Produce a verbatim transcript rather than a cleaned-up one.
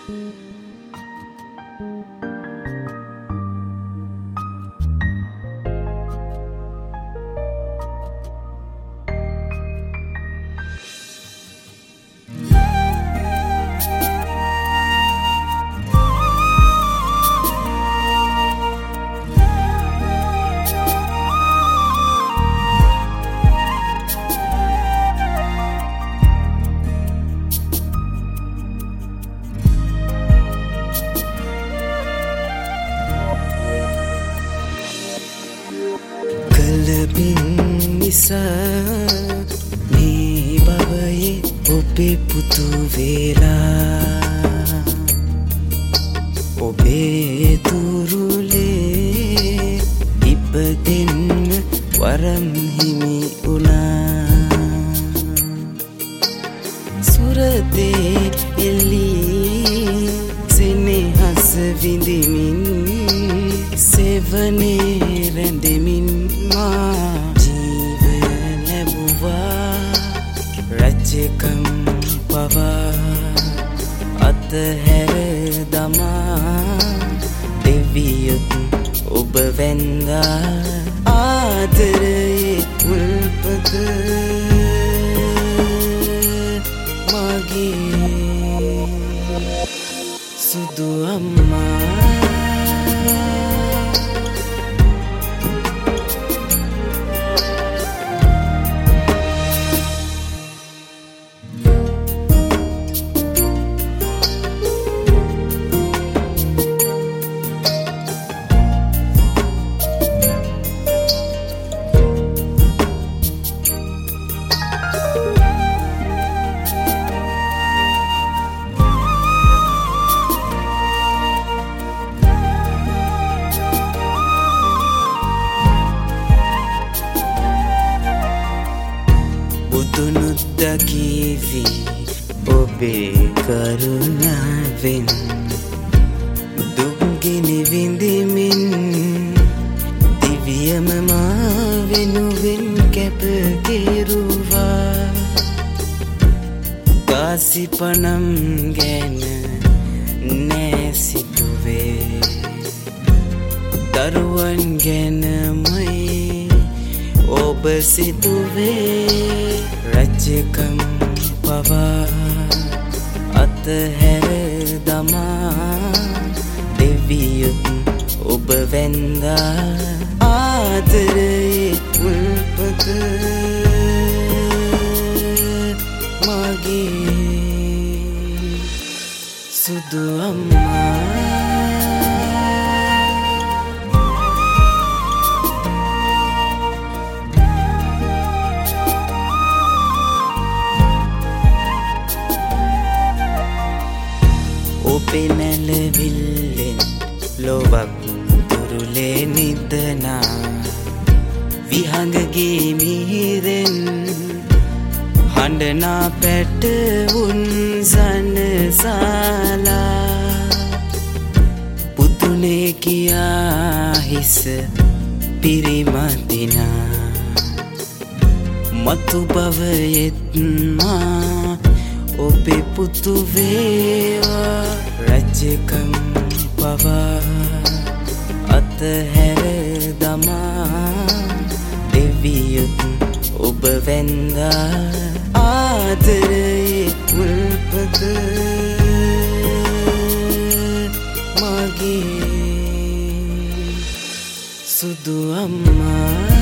Bisa me babaye obe putu vela obe turule ipaden waram himi una surate elli sene has vindimin sevane rendemin ma රජකම් පවා අතහැර දමා දෙවියොත් ඔබ වැන්දා ආදරයේ උල්පත මගේ සුදු අම්මා Kivi obe karunaven dugini vindimin diviyam ma venuven kැපකිරුවා කාසිපනම් ගැන නැසිතුවේ දරුවන් ගැනමයි ඔබ සිතුවේ රජකම් පවා අතහැර දමා දෙවියොත් ඔබ වැන්දා ආදරයේ උල්පත මගේ සුදු අම්මා පෙනැලවිල්ලෙන් ලොවක් දුරුලේ නිදනා විහඟගේ මිහිරෙන් හඬනා පැටවුන් සනසාලා පුතුනේ කියා හිස පිරිමදිනා මතු බවයෙත්මා ඔබේ පුතු වේවා රජකම් පවා අතහැර දමා දෙවියොත් ඔබ වැන්දා ආදරයේ උල්පත මගේ සුදු අම්මා